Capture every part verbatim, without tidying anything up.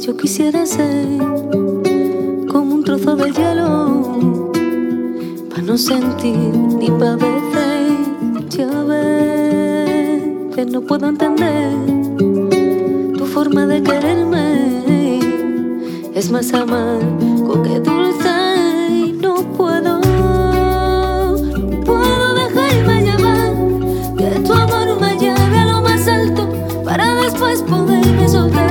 Yo quisiera ser como un trozo de hielo, pa' no sentir ni padecer. Ya ves que no puedo entender tu forma de quererme. Es más amargo que dulce y no puedo, no puedo dejarme llevar. Que tu amor me lleve a lo más alto para después poderme soltar.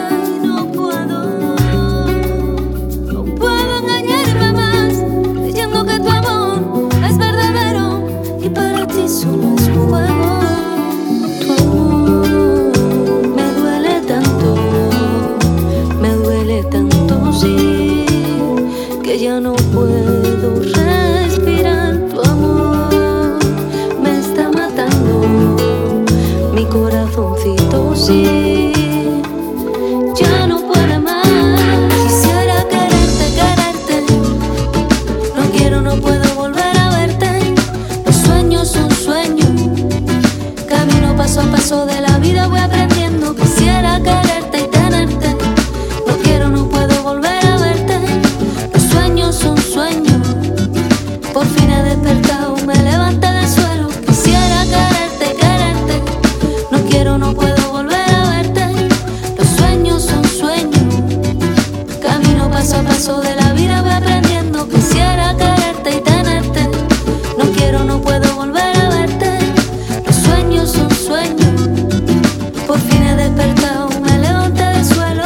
Solo es un juego. Tu amor me duele tanto, me duele tanto, sí, que ya no puedo respirar. Tu amor me está matando, mi corazoncito, sí, ya no puede más. Quisiera quererte, quererte, no quiero, no puedo volver a verte. Los sueños son sueños, camino paso a paso de la vida voy aprendiendo. Quisiera quererte y tenerte, no quiero, no puedo volver a verte. Los sueños son sueños, por fin he despertado, me levanté del suelo. Quisiera quererte y quererte, no quiero, no puedo volver a verte. Los sueños son sueños, camino paso a paso de la vida voy aprendiendo. Quisiera quererte y tenerte, no quiero, no puedo volver a verte. Los sueños son sueños, por fin he despertado, me levanté del suelo.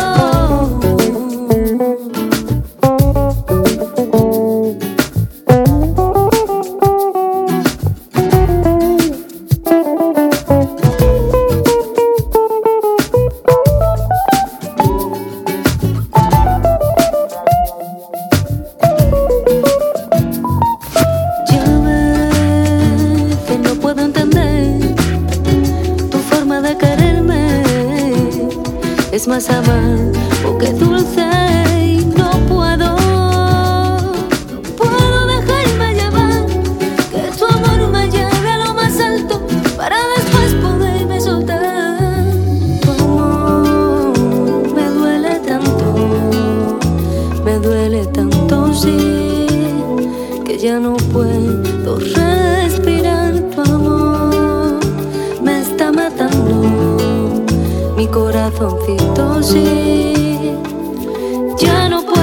Ya ves que no puedo entender tu forma de quererme. Es más amargo que dulce y no puedo, no puedo dejarme llevar. Que tu amor me lleve a lo más alto para después poderme soltar. Tu amor me duele tanto, me duele tanto, sí, que ya no puedo respirar. Tu amor me está matando, mi corazoncito, sí, ya no puedo.